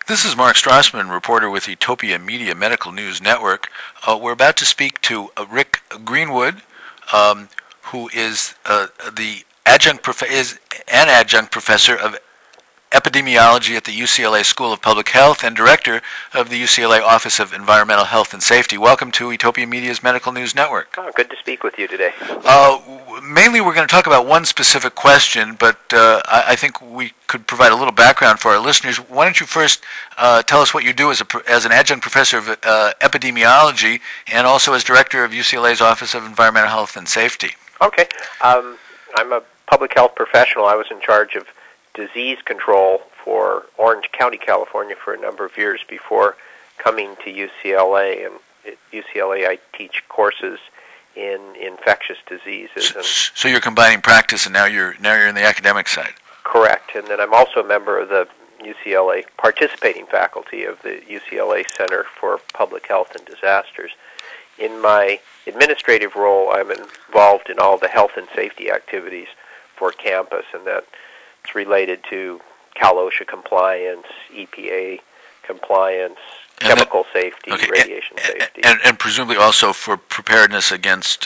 This is Mark Strassman, reporter with Utopia Media Medical News Network. We're about to speak to Rick Greenwood, who is an adjunct professor of epidemiology at the UCLA School of Public Health and director of the UCLA Office of Environmental Health and Safety. Welcome to Utopia Media's Medical News Network. Oh, good to speak with you today. Mainly we're going to talk about one specific question, but I think we could provide a little background for our listeners. Why don't you first tell us what you do as an adjunct professor of epidemiology and also as director of UCLA's Office of Environmental Health and Safety? Okay. I'm a public health professional. I was in charge of disease control for Orange County, California for a number of years before coming to UCLA. And at UCLA I teach courses in infectious diseases. So you're combining practice and now you're in the academic side. Correct. And then I'm also a member of the UCLA participating faculty of the UCLA Center for Public Health and Disasters. In my administrative role, I'm involved in all the health and safety activities for campus, and that's related to Cal OSHA compliance, EPA compliance, chemical safety, radiation safety. And presumably also for preparedness against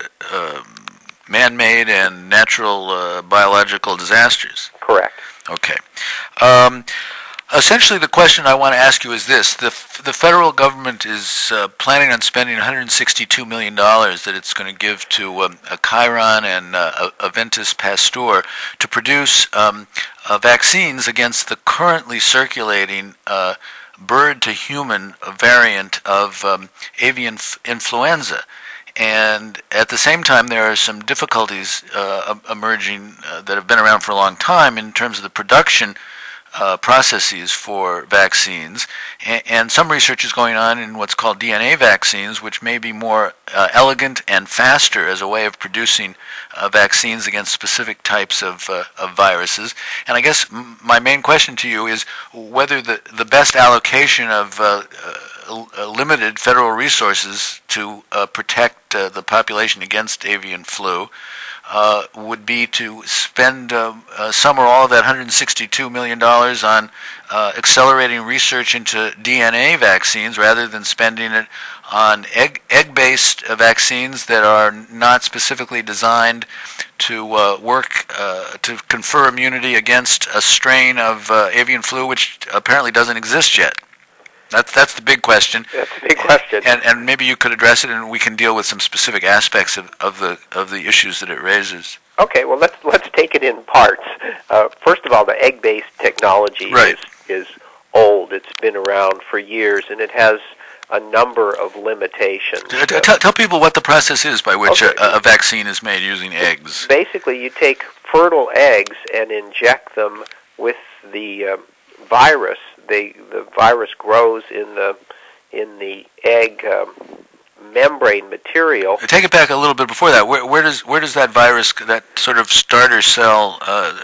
man-made and natural biological disasters. Correct. Okay. Essentially, the question I want to ask you is this. The federal government is planning on spending $162 million that it's going to give to Chiron and Aventis Pasteur to produce vaccines against the currently circulating bird-to-human variant of avian influenza. And at the same time, there are some difficulties emerging that have been around for a long time in terms of the production processes for vaccines, and some research is going on in what's called DNA vaccines, which may be more elegant and faster as a way of producing vaccines against specific types of viruses. And I guess my main question to you is whether the best allocation of limited federal resources to protect the population against avian flu would be to spend some or all of that $162 million on accelerating research into DNA vaccines rather than spending it on egg-based vaccines that are not specifically designed to work to confer immunity against a strain of avian flu which apparently doesn't exist yet. That's the big question. That's a big question. And maybe you could address it, and we can deal with some specific aspects of the issues that it raises. Okay, well let's take it in parts. First of all, the egg-based technology is old. It's been around for years, and it has a number of limitations. Tell people what the process is by which a vaccine is made using eggs. Basically, you take fertile eggs and inject them with the virus. The virus grows in the egg membrane material. Take it back a little bit before that. Where does that virus, that sort of starter cell,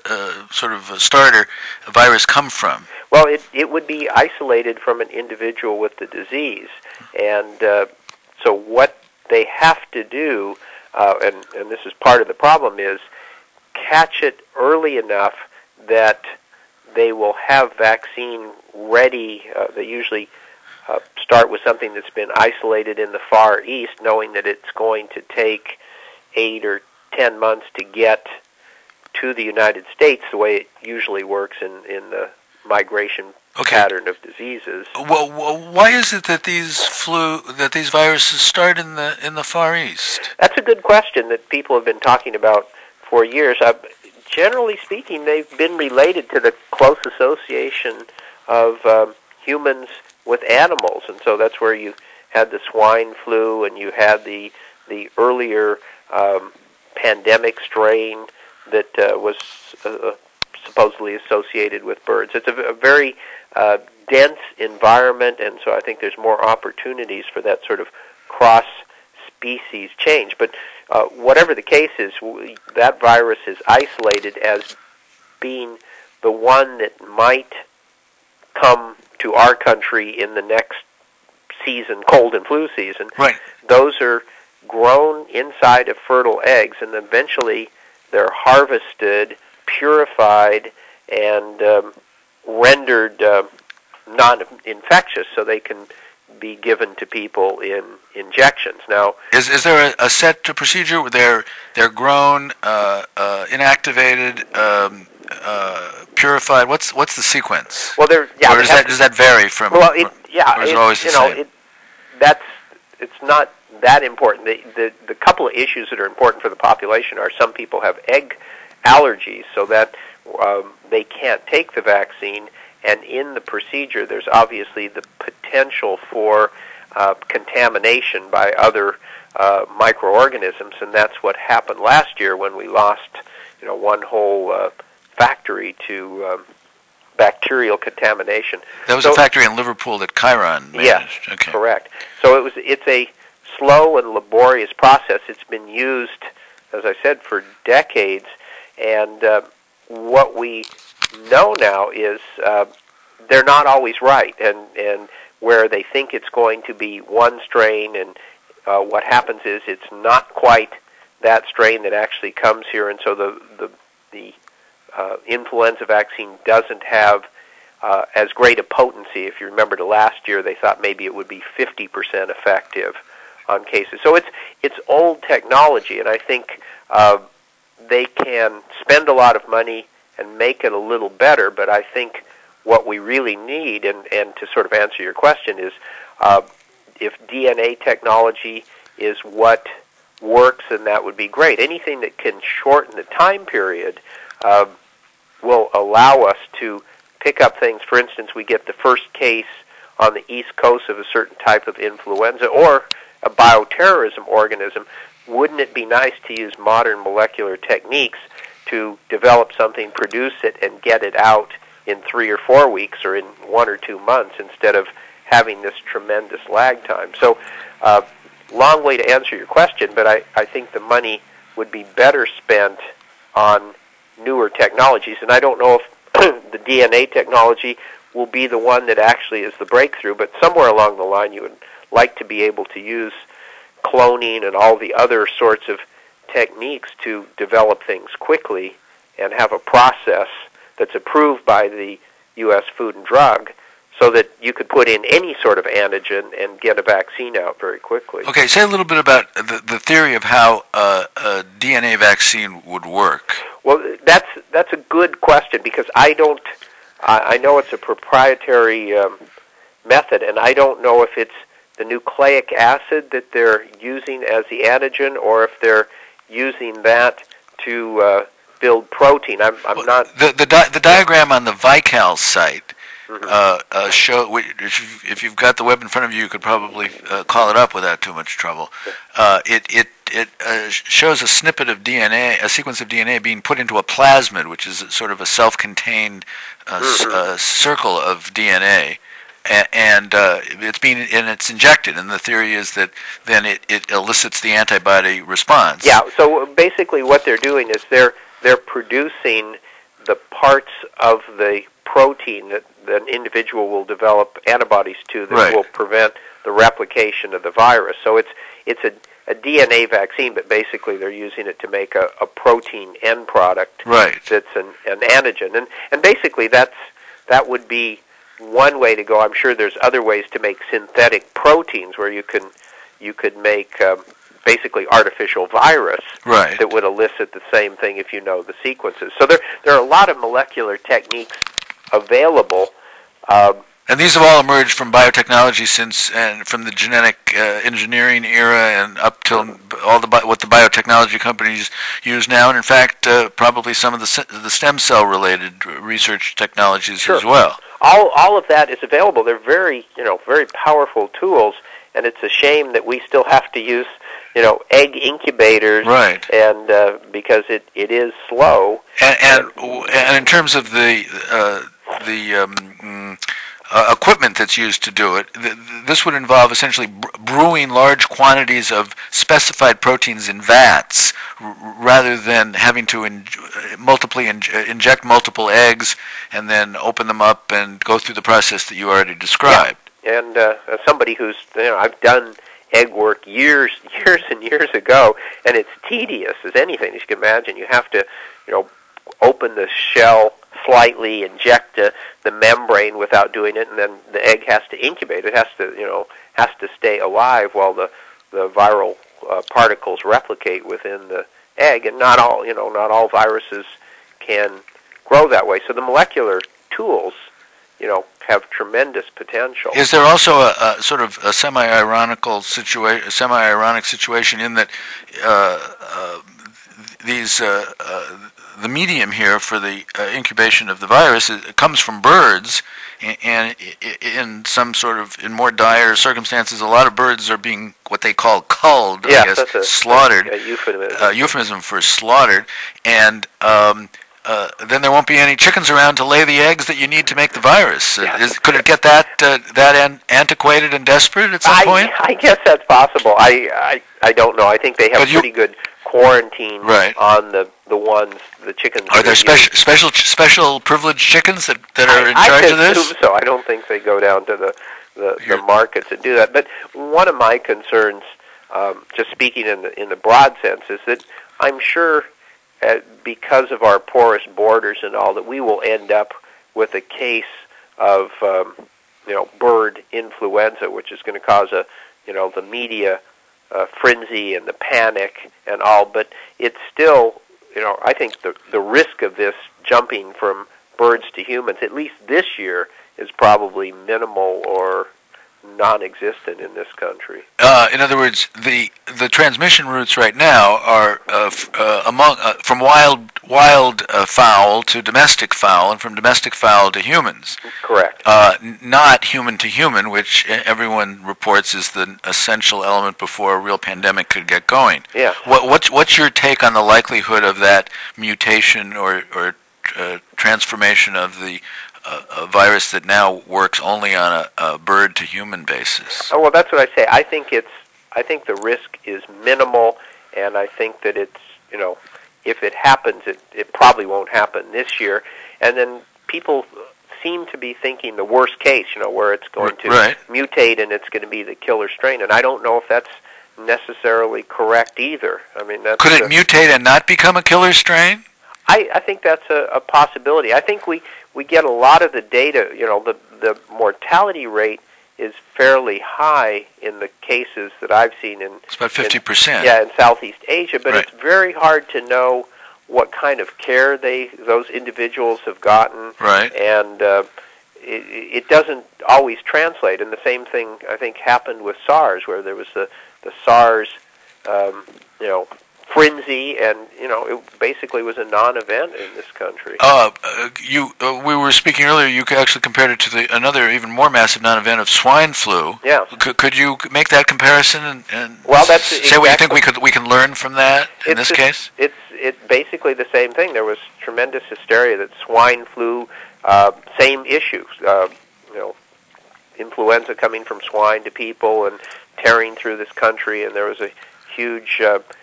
starter virus, come from? Well, it would be isolated from an individual with the disease, and so what they have to do, and this is part of the problem, is catch it early enough that they will have vaccine ready. They usually start with something that's been isolated in the Far East, knowing that it's going to take 8 or 10 months to get to the United States, the way it usually works in the migration pattern of diseases. Well, why is it that these viruses start in the Far East? That's a good question that people have been talking about for years. Generally speaking, they've been related to the close association of humans with animals, and so that's where you had the swine flu, and you had the earlier pandemic strain that was supposedly associated with birds. It's a very dense environment, and so I think there's more opportunities for that sort of cross-species change. But whatever the case is, that virus is isolated as being the one that might come to our country in the next season, cold and flu season. Right. Those are grown inside of fertile eggs, and eventually they're harvested, purified, and rendered non-infectious, so they can be given to people in injections. Now, is there a set procedure where they're grown, inactivated, purified? What's the sequence? Well, or does that vary from? Well, or is it always the same? It's not that important. The couple of issues that are important for the population are some people have egg allergies, so that they can't take the vaccine. And in the procedure, there's obviously the potential for contamination by other microorganisms, and that's what happened last year when we lost, one whole factory to bacterial contamination. That was a factory in Liverpool that Chiron managed. Yes, okay. Correct. So it's a slow and laborious process. It's been used, as I said, for decades, and what we know now is they're not always right, and where they think it's going to be one strain, and what happens is it's not quite that strain that actually comes here, and so the influenza vaccine doesn't have as great a potency. If you remember to last year, they thought maybe it would be 50% effective on cases. So it's old technology, and I think they can spend a lot of money and make it a little better, but I think what we really need, and to sort of answer your question, is if DNA technology is what works, then that would be great. Anything that can shorten the time period will allow us to pick up things. For instance, we get the first case on the East Coast of a certain type of influenza or a bioterrorism organism. Wouldn't it be nice to use modern molecular techniques to develop something, produce it, and get it out in 3 or 4 weeks or in 1 or 2 months instead of having this tremendous lag time? So, long way to answer your question, but I think the money would be better spent on newer technologies, and I don't know if the DNA technology will be the one that actually is the breakthrough, but somewhere along the line you would like to be able to use cloning and all the other sorts of techniques to develop things quickly and have a process that's approved by the U.S. Food and Drug so that you could put in any sort of antigen and get a vaccine out very quickly. Okay, say a little bit about the theory of how a DNA vaccine would work. Well, that's a good question because I know it's a proprietary method, and I don't know if it's the nucleic acid that they're using as the antigen or if they're using that to build protein. I'm not... The diagram on the Vical site show, if you've got the web in front of you, you could probably call it up without too much trouble. It shows a snippet of DNA, a sequence of DNA being put into a plasmid, which is sort of a self-contained circle of DNA, and it's injected. And the theory is that then it elicits the antibody response. Yeah. So basically, what they're doing is they're producing the parts of the protein that an individual will develop antibodies to that will prevent the replication of the virus. So it's a DNA vaccine, but basically they're using it to make a protein end product that's an antigen. And basically that would be one way to go. I'm sure there's other ways to make synthetic proteins where you could make basically artificial virus that would elicit the same thing if you know the sequences. So there are a lot of molecular techniques available. And these have all emerged from biotechnology and from the genetic engineering era and up till what the biotechnology companies use now, and in fact, probably some of the stem cell related research technologies as well. All of that is available. They're very powerful tools, and it's a shame that we still have to use egg incubators, and because it is slow. And in terms of the equipment that's used to do it, this would involve essentially brewing large quantities of specified proteins in vats rather than having to inject multiple eggs and then open them up and go through the process that you already described. Yeah. And as somebody who's, I've done egg work years and years ago, and it's tedious as anything, as you can imagine. You have to, open the shell slightly inject the membrane without doing it, and then the egg has to incubate. It has to stay alive while the viral particles replicate within the egg, and not all viruses can grow that way. So the molecular tools, have tremendous potential. Is there also a sort of a semi-ironic situation in that the medium here for the incubation of the virus comes from birds, and in more dire circumstances, a lot of birds are being what they call culled, Yes, slaughtered. That's a euphemism for slaughtered, and then there won't be any chickens around to lay the eggs that you need to make the virus. Could it get that antiquated and desperate at some point? I guess that's possible. I don't know. I think they have pretty good quarantine on the chickens. Are there special privileged chickens that are in charge of this? I assume so. I don't think they go down to the markets and do that. But one of my concerns, just speaking in the broad sense, is that I'm sure, because of our porous borders and all, that we will end up with a case of bird influenza, which is going to cause the media frenzy and the panic and all. But it's still, I think the risk of this jumping from birds to humans, at least this year, is probably minimal or non-existent in this country. In other words, the transmission routes right now are from wild fowl to domestic fowl, and from domestic fowl to humans. Correct. Not human to human, which everyone reports is the essential element before a real pandemic could get going. Yeah. What's your take on the likelihood of that mutation or transformation of the a virus that now works only on a bird-to-human basis? Oh, well, that's what I say. I think the risk is minimal, and I think that it's, if it happens, it probably won't happen this year. And then people seem to be thinking the worst case, where it's going to mutate and it's going to be the killer strain. And I don't know if that's necessarily correct either. I mean, could it mutate and not become a killer strain? I think that's a possibility. I think we get a lot of the data, the mortality rate is fairly high in the cases that I've seen in... It's about 50%. In Southeast Asia, but it's very hard to know what kind of care those individuals have gotten. Right. And it doesn't always translate. And the same thing, I think, happened with SARS, where there was the SARS, frenzy, and it basically was a non-event in this country. We were speaking earlier. You actually compared it to another even more massive non-event of swine flu. Yeah. Could you make that comparison and that's say what you think we can learn from that in this case? It's basically the same thing. There was tremendous hysteria that swine flu, same issues. Influenza coming from swine to people and tearing through this country, and there was a huge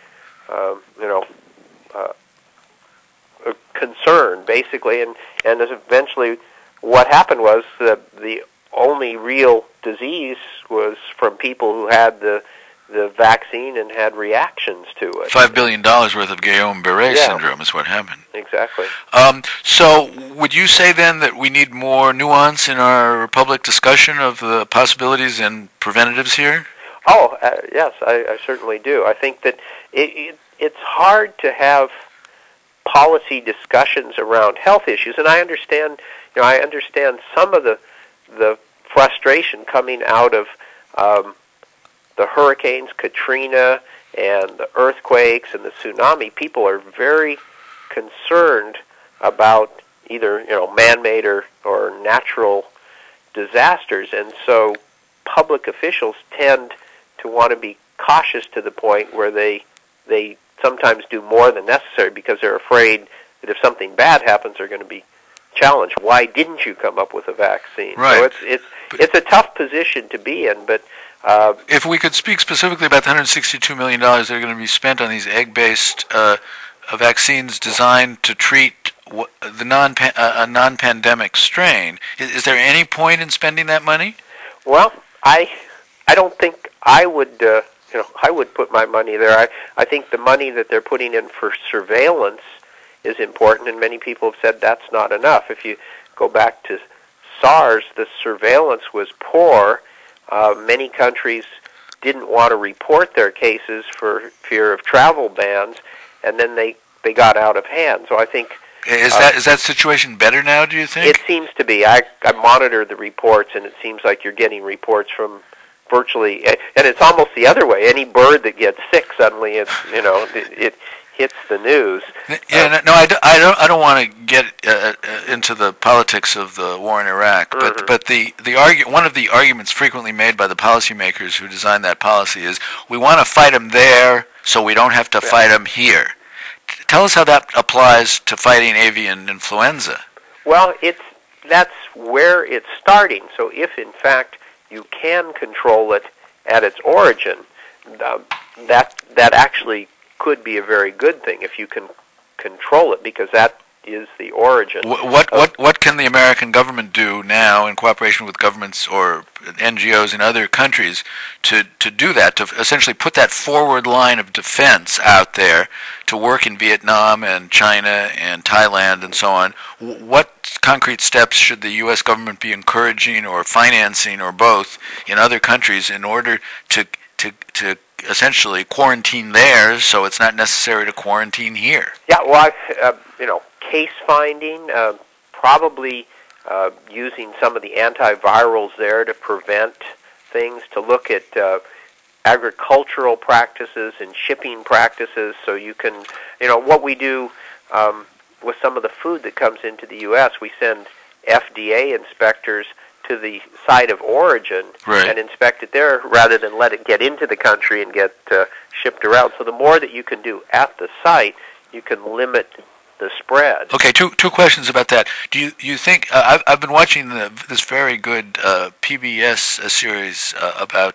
concern, basically, and eventually what happened was the only real disease was from people who had the vaccine and had reactions to it. $5 billion worth of Guillain-Barré syndrome is what happened. Exactly. So would you say then that we need more nuance in our public discussion of the possibilities and preventatives here? Oh, yes, I certainly do. I think that it's hard to have policy discussions around health issues, and I understand some of the frustration coming out of the hurricanes, Katrina, and the earthquakes and the tsunami. People are very concerned about either man-made or natural disasters, and so public officials tend to want to be cautious to the point where they sometimes do more than necessary because they're afraid that if something bad happens, they're going to be challenged. Why didn't you come up with a vaccine? Right. So it's a tough position to be in, but if we could speak specifically about the $162 million that are going to be spent on these egg-based vaccines designed to treat a non-pandemic strain, is there any point in spending that money? Well, I don't think I would. I would put my money there. I think the money that they're putting in for surveillance is important, and many people have said that's not enough. If you go back to SARS, the surveillance was poor. Many countries didn't want to report their cases for fear of travel bans, and then they got out of hand. So I think is that situation better now, do you think? It seems to be. I monitor the reports, and it seems like you're getting reports from virtually, and it's almost the other way. Any bird that gets sick, suddenly it hits the news. Yeah, I don't want to get into the politics of the war in Iraq, but one of the arguments frequently made by the policymakers who designed that policy is we want to fight them there so we don't have to fight them here. Tell us how that applies to fighting avian influenza. Well, that's where it's starting. So if, in fact, you can control it at its origin, that actually could be a very good thing if you can control it, because that is the origin. What can the American government do now, in cooperation with governments or NGOs in other countries, to do that, to essentially put that forward line of defense out there to work in Vietnam and China and Thailand and so on? What concrete steps should the U.S. government be encouraging or financing or both in other countries in order to essentially quarantine there, so it's not necessary to quarantine here? Yeah, well, case finding, probably using some of the antivirals there to prevent things, to look at agricultural practices and shipping practices, so you can, what we do with some of the food that comes into the U.S., we send FDA inspectors to the site of origin and inspect it there rather than let it get into the country and get shipped around. So the more that you can do at the site, you can limit the spread. Okay, two questions about that. Do you think I've been watching this very good PBS series about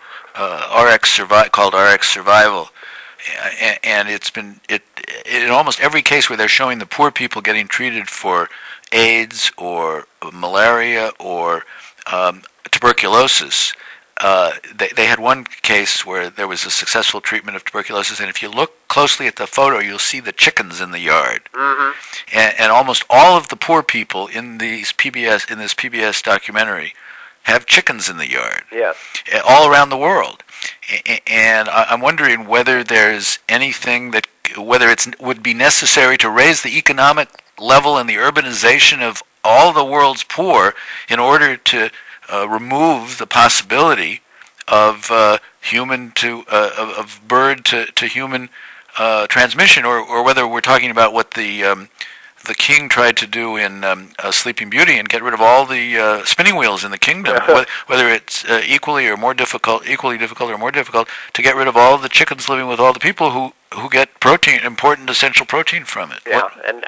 called RX Survival, and it's been in almost every case where they're showing the poor people getting treated for AIDS or malaria or tuberculosis. They had one case where there was a successful treatment of tuberculosis, and if you look closely at the photo, you'll see the chickens in the yard. Mm-hmm. And almost all of the poor people in this PBS documentary have chickens in the yard. Yes. All around the world. And I'm wondering whether there's anything whether it would be necessary to raise the economic level and the urbanization of all the world's poor in order to remove the possibility of human to of bird to human transmission, or whether we're talking about what the king tried to do in Sleeping Beauty and get rid of all the spinning wheels in the kingdom. Whether it's equally difficult or more difficult to get rid of all the chickens living with all the people who get protein, important essential protein from it. Yeah, and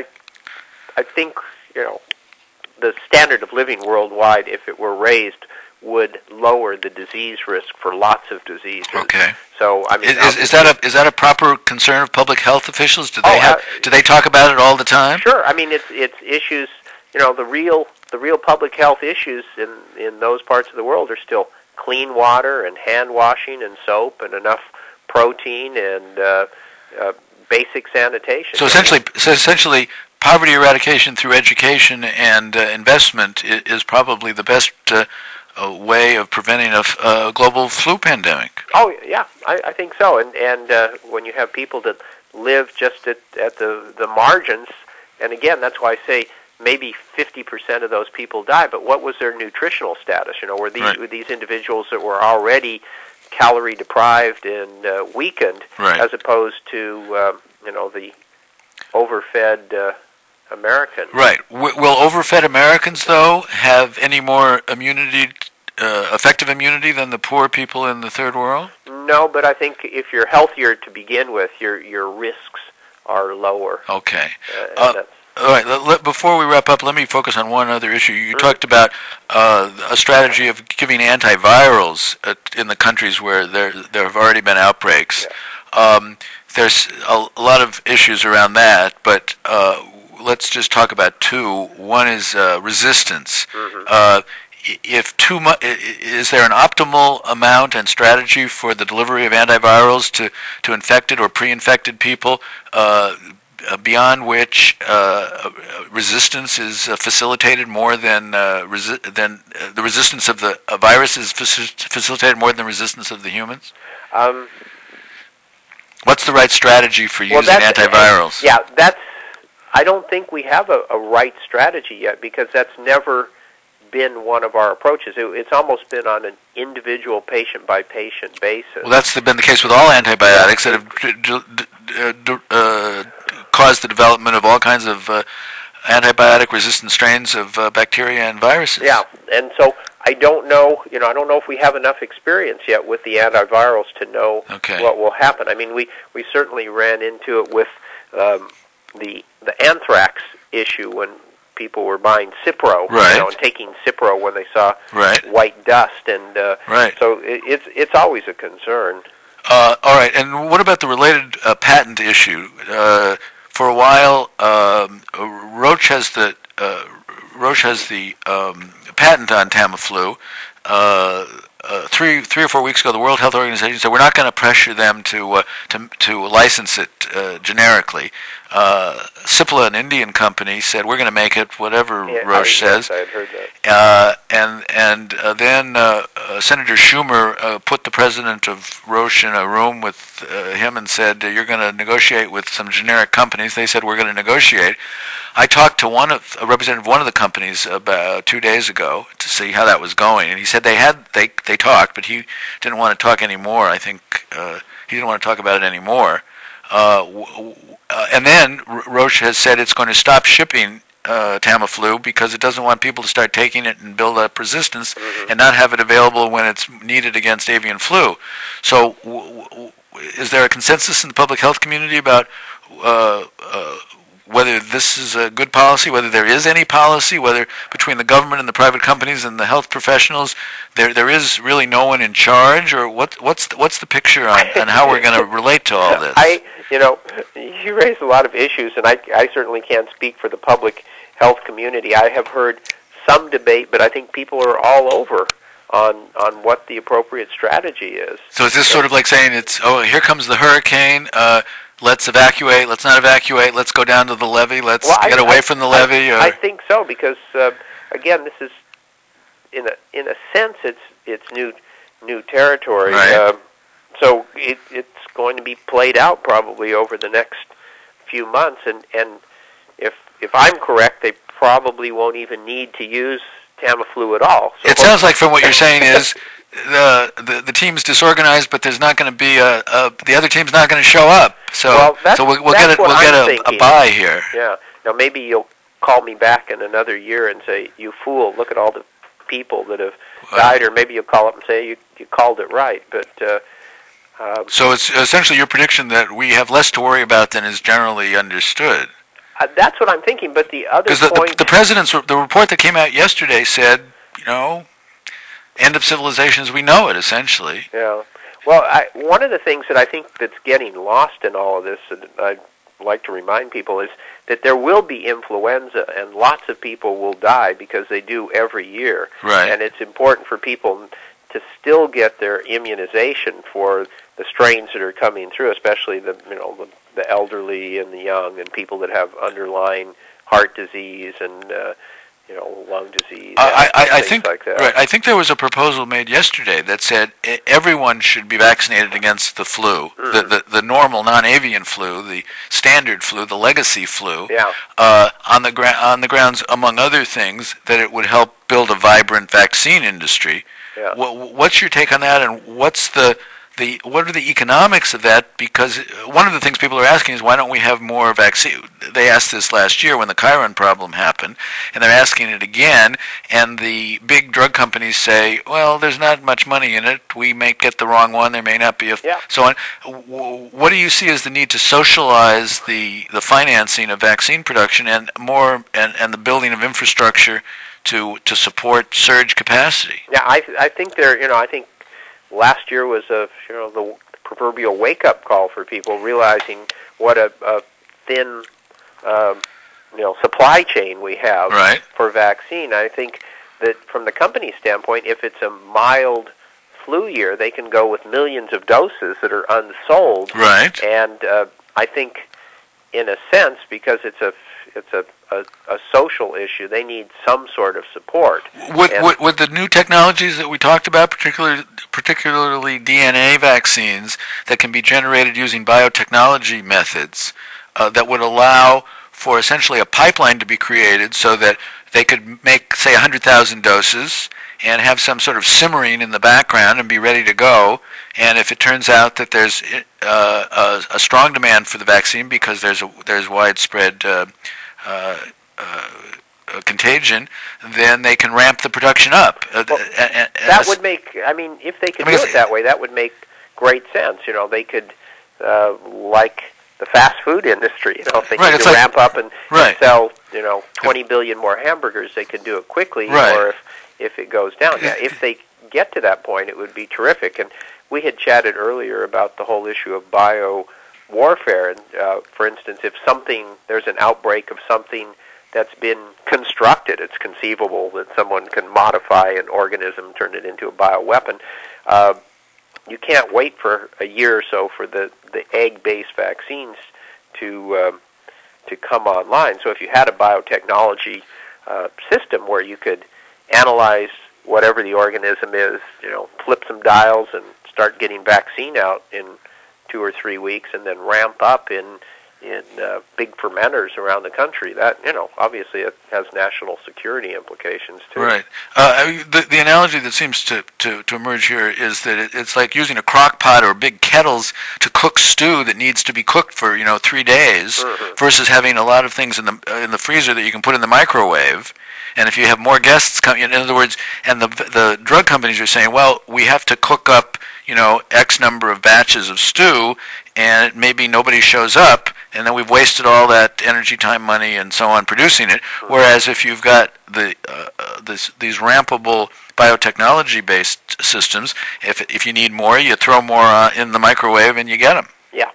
I think the standard of living worldwide, if it were raised, would lower the disease risk for lots of diseases. Okay. So I mean, is that a proper concern of public health officials? Do they talk about it all the time? Sure. I mean, it's issues. The real public health issues in those parts of the world are still clean water and hand washing and soap and enough protein and basic sanitation. So essentially, poverty eradication through education and investment is probably the best way of preventing a global flu pandemic. Oh yeah, I think so. And when you have people that live just at the margins, and again, that's why I say maybe 50% of those people die. But what was their nutritional status? Were these individuals that were already calorie deprived and weakened, as opposed to the overfed American. Right. Will overfed Americans, though, have any more effective immunity than the poor people in the third world? No, but I think if you're healthier to begin with, your risks are lower. Okay. All right. Before we wrap up, let me focus on one other issue. You talked about a strategy of giving antivirals in the countries where there have already been outbreaks. Yeah. There's a lot of issues around that, but let's just talk about two. One is resistance. Mm-hmm. Is there an optimal amount and strategy for the delivery of antivirals to infected or pre-infected people beyond which resistance is facilitated more than the resistance of the virus is facilitated more than the resistance of the humans? What's the right strategy for using antivirals? Yeah, I don't think we have a right strategy yet, because that's never been one of our approaches. It's almost been on an individual patient-by-patient basis. Well, that's been the case with all antibiotics that have caused the development of all kinds of antibiotic-resistant strains of bacteria and viruses. Yeah, and so I don't know if we have enough experience yet with the antivirals to know what will happen. I mean, we certainly ran into it with the anthrax issue when people were buying Cipro, and taking Cipro when they saw white dust, and so it's always a concern. All right, and what about the related patent issue? For a while, Roche has the patent on Tamiflu. 3 or 4 weeks ago, the World Health Organization said we're not going to pressure them to license it generically. Cipla, an Indian company, said we're going to make it whatever Roche says. I had heard that. And then Senator Schumer put the president of Roche in a room with him and said, you're going to negotiate with some generic companies. They said, we're going to negotiate. I talked to a representative of one of the companies about 2 days ago to see how that was going, and he said they talked, but he didn't want to talk anymore. I think he didn't want to talk about it anymore. And then Roche has said it's going to stop shipping Tamiflu because it doesn't want people to start taking it and build up resistance and not have it available when it's needed against avian flu. So is there a consensus in the public health community about whether this is a good policy, whether there is any policy, whether between the government and the private companies and the health professionals, there is really no one in charge, or what's the picture on how we're going to relate to all this? You raise a lot of issues, and I certainly can't speak for the public health community. I have heard some debate, but I think people are all over on what the appropriate strategy is. So is this sort of like saying here comes the hurricane, let's evacuate, let's not evacuate, let's go down to the levee, let's get away from the levee? I think so, because again, this is in a sense it's new territory. Right. So it's going to be played out probably over the next few months, and if I'm correct, they probably won't even need to use Tamiflu at all. So it sounds like from what you're saying is the team's disorganized, but there's not going to be the other team's not going to show up. So we'll get a bye here. Yeah. Now maybe you'll call me back in another year and say, "You fool! Look at all the people that have died," or maybe you'll call up and say, "You called it right." But so it's essentially your prediction that we have less to worry about than is generally understood. That's what I'm thinking. But the other point, the president's report that came out yesterday said, end of civilization as we know it, essentially. Yeah. Well, one of the things that I think that's getting lost in all of this, and I'd like to remind people, is that there will be influenza, and lots of people will die because they do every year. Right. And it's important for people to still get their immunization for the strains that are coming through, especially the elderly and the young, and people that have underlying heart disease and lung disease. I think like that. Right. I think there was a proposal made yesterday that said everyone should be vaccinated against the flu, the normal non-avian flu, the standard flu, the legacy flu. Yeah. On the grounds, among other things, that it would help build a vibrant vaccine industry. Yeah. What's your take on that, and what are the economics of that? Because one of the things people are asking is, why don't we have more vaccine? They asked this last year when the Chiron problem happened, and they're asking it again, and the big drug companies say, well, there's not much money in it. We may get the wrong one. There may not be so on. What do you see as the need to socialize the financing of vaccine production and the building of infrastructure to support surge capacity? Yeah, I think I think last year was the proverbial wake-up call for people, realizing what a thin supply chain we have for vaccine. I think that from the company standpoint, if it's a mild flu year, they can go with millions of doses that are unsold. Right. And I think in a sense, because it's a social issue, they need some sort of support. With the new technologies that we talked about, particularly DNA vaccines that can be generated using biotechnology methods, that would allow for essentially a pipeline to be created so that they could make, say, 100,000 doses and have some sort of simmering in the background and be ready to go. And if it turns out that there's a strong demand for the vaccine because there's widespread contagion, then they can ramp the production up. That would make, I mean, if they could do it that way, that would make great sense. You know, they could, like the fast food industry, you know, if they need to ramp up and sell, 20 billion more hamburgers, they could do it quickly. Or if it goes down. Yeah, if they get to that point, it would be terrific. And we had chatted earlier about the whole issue of bio-warfare. And, for instance, if there's an outbreak of something that's been constructed, it's conceivable that someone can modify an organism, turn it into a bioweapon. You can't wait for a year or so for the egg-based vaccines to come online. So if you had a biotechnology system where you could analyze whatever the organism is, flip some dials and start getting vaccine out in 2 or 3 weeks, and then ramp up in big fermenters around the country. That, obviously it has national security implications too. Right. The analogy that seems to emerge here is that it's like using a crock pot or big kettles to cook stew that needs to be cooked for 3 days, versus having a lot of things in the freezer that you can put in the microwave. And if you have more guests coming, in other words, and the drug companies are saying, well, we have to cook up, X number of batches of stew, and maybe nobody shows up, and then we've wasted all that energy, time, money, and so on producing it. Whereas if you've got these rampable biotechnology-based systems, if you need more, you throw more in the microwave and you get them. Yeah,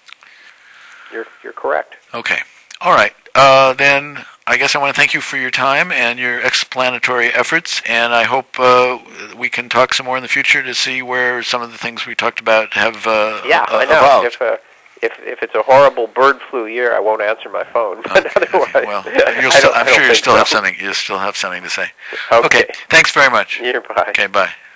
you're correct. Okay, all right. Then I guess I want to thank you for your time and your explanatory efforts, and I hope we can talk some more in the future to see where some of the things we talked about have I know. evolved. If it's a horrible bird flu year, I won't answer my phone. But otherwise, well, I'm sure you still have something. You still have something to say. Okay. Thanks very much. Bye. Okay, bye.